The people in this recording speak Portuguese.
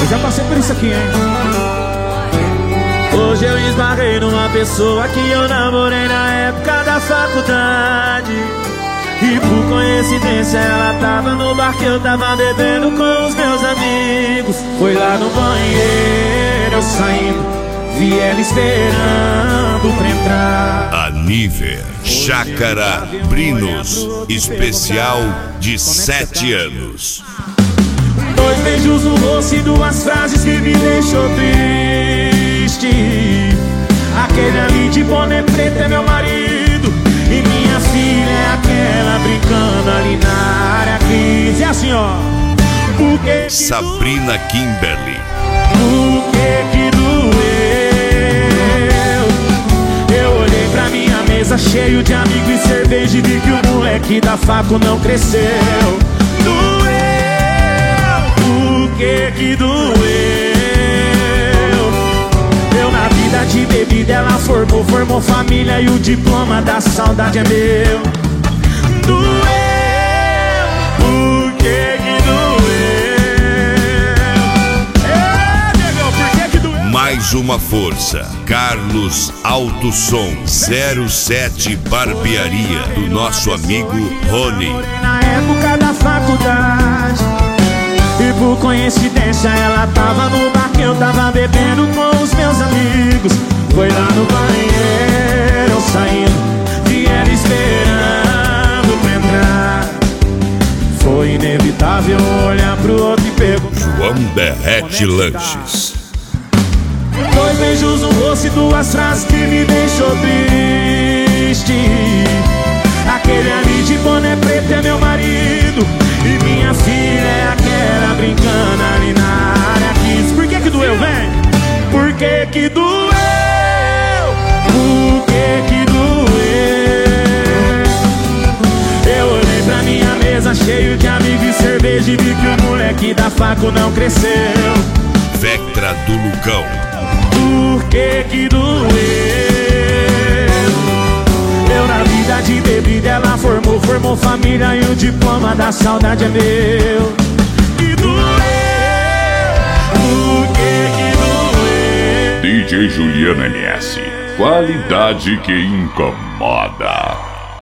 já passei por isso aqui, hein? Hoje eu esbarrei numa pessoa que eu namorei na época da faculdade. E por coincidência ela tava no bar que eu tava bebendo com os meus amigos. Foi lá no banheiro, eu saindo, vi ela esperando pra entrar. Aniver Chácara Brinos, especial de 7 anos. 2 beijos no rosto e 2 frases que me deixou triste. Aquele ali de boné preto é meu marido e minha filha é aquela brincando ali na área 15. É assim, ó. Por que Sabrina Kimberly. Por que doeu? Eu olhei pra minha mesa cheio de amigos e cerveja e vi que o moleque da facu não cresceu. Doeu. Por que doeu? Eu na vida de bebida, ela formou família e o diploma da saudade é meu. Doeu. Por que doeu? Mais uma força. Carlos Alto Som 07 Barbearia, do nosso amigo Rony. Na época da faculdade, e por coincidência ela tava no bar que eu tava bebendo com os meus amigos. Foi lá no banheiro, eu saindo, vi ela esperando pra entrar. Foi inevitável olhar pro outro e perguntar: João Derrete Lanches. 2 beijos no rosto e 2 frases que me deixou triste. Aquele ali de boné preto é meu marido e minha filha é aquela brincando ali na área 15. Por que doeu, vem? Por que doeu? Por que doeu? Eu olhei pra minha mesa cheio de amigos e cerveja e vi que o moleque da facu não cresceu. Vectra do Lucão. Por que doeu? Eu na vida de bebida, ela formou família e o diploma da saudade é meu. Que doeu? Por que doeu? DJ Juliano MS, qualidade que incomoda.